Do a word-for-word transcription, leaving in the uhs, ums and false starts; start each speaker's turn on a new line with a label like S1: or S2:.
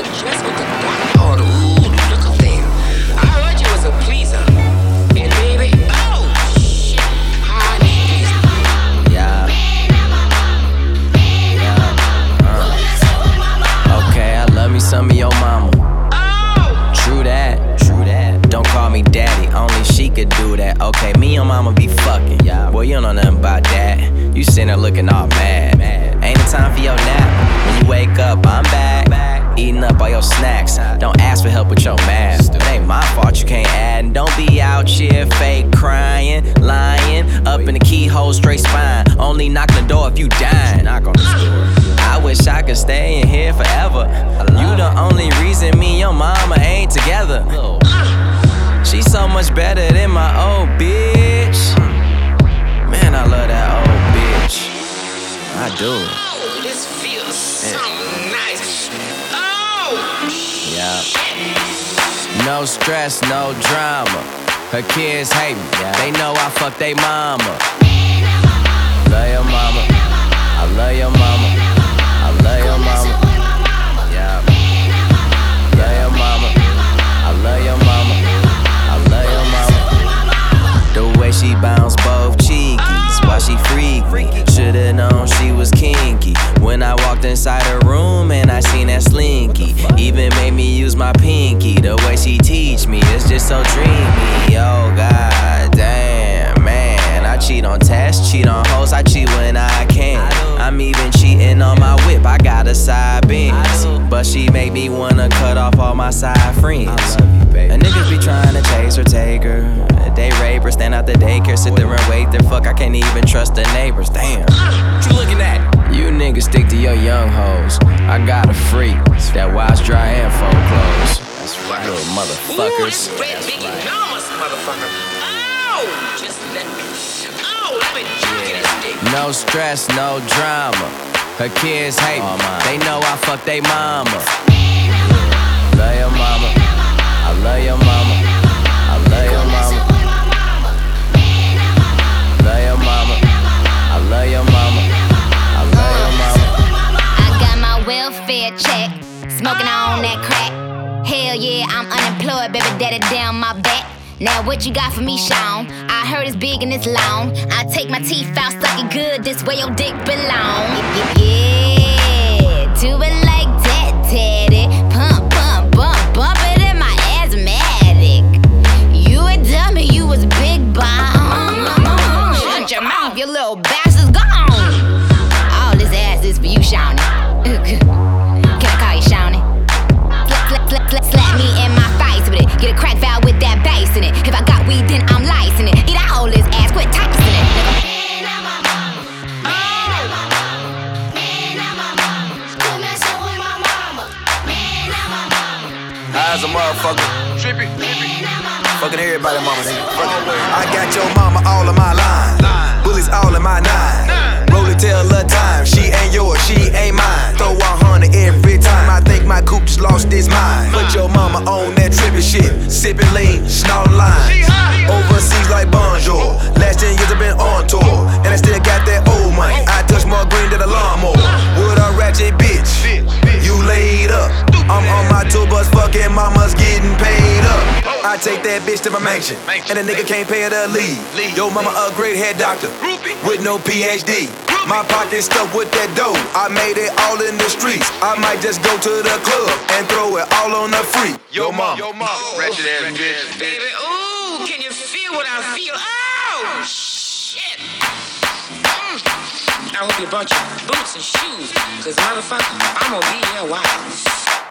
S1: or just with the black or the ooh, look up there. I heard you was a pleaser. And baby, oh shit, I need pleaser.
S2: Yeah. Yeah. Uh. Okay, I love me some of your mama.
S1: Oh,
S2: True that, true that. Don't call me daddy, only she could do that. Okay, me and mama be fucking. Yeah. Boy, you don't know nothing about that. You sitting there looking all mad. mad. Ain't it time for your nap? When you wake up, I'm back. back. Eating up all your snacks. Don't ask for help with your math. It ain't my fault you can't add. And don't be out here fake crying, lying. Up in the keyhole, straight spine. Only knock the door if you dying. Knock on the door. I wish I could stay in here forever. You the only reason me and your mama ain't together. She's so much better than my old bitch. Man, I love that old bitch. I do.
S1: oh, this feels so nice. Oh,
S2: Yeah. No stress, no drama. Her kids hate me. They know I fuck they mama. Love your mama. I love your mama. I love your mama. Yeah. Love your mama. I love your mama. I love your mama. The way she bounce both cheekies while she freak me. Shoulda known she was kinky when I walked inside her room and I seen that slinky. Even made me use my pinky. The way she teach me is just so dreamy. Oh god damn, man. I cheat on tests, cheat on hoes, I cheat when I can. I'm even cheating on my whip, I got a side Benz. But she make me wanna cut off all my side friends. And niggas be trying to chase her, take her. They rape her, stand out the daycare, sit there and wait there. Fuck, I can't even trust the neighbors, damn.
S1: what you looking at?
S2: You niggas stick to your young hoes. I got a freak that wash, dry, and fold clothes. That's right, little
S1: Ooh,
S2: motherfuckers.
S1: this red big enormous motherfucker. Oh, just let me. Oh, let me jerk this dick.
S2: No stress, no drama. Her kids hate me. They know I fuck they mama. Love your mama. I love your mama. I love your mama. Love your mama. I love your mama. I love your mama.
S3: I got my welfare check, smoking on that crack. Hell yeah, I'm unemployed, baby daddy down my back. Now what you got for me, Sean? I heard it's big and it's long. I take my teeth out, suck it good, this way your dick belong. Yeah, do it like that, Teddy. Pump, pump, bump, bump it in my asthmatic. You a dummy, you was big bomb. Shut your mouth, you little bastard's gone. All this ass is for you, Shawnee. Can I call you Shawnee? Slap, slap, slap, slap, slap me in my face with it. Get a crack valve with that bass in it. If I got weed, then I'm licensed it. Eat all this ass, quit typing it.
S4: High as a motherfucker. Trippy, trippy. Fucking everybody, mama, nigga. I got your mama all in my line. Bullets all in my nine. Roll it till the time. She ain't yours, she ain't mine. Throw one hundred every time. I think my coupe just lost its mind. Put your mama on that trippy shit. Sipping lean, snorting lines. Overseas like bonjour. Last ten years I've been on tour. And I still got that old money. I touch more green than a lawnmower. With a ratchet bitch. You laid up. I'm on my tour bus, fucking mama's getting paid up. I take that bitch to my mansion, and a nigga can't pay her to leave. Yo, mama a great head doctor with no P H D. My pocket stuffed with that dough. I made it all in the streets. I might just go to the club and throw it all on the free. Yo, mama, yo, mama, ratchet ass bitch.
S1: Baby, ooh, can you feel what I feel? Oh, shit. Mm. I hope you brought your boots and shoes, cause motherfucker, I'm gonna be here a while.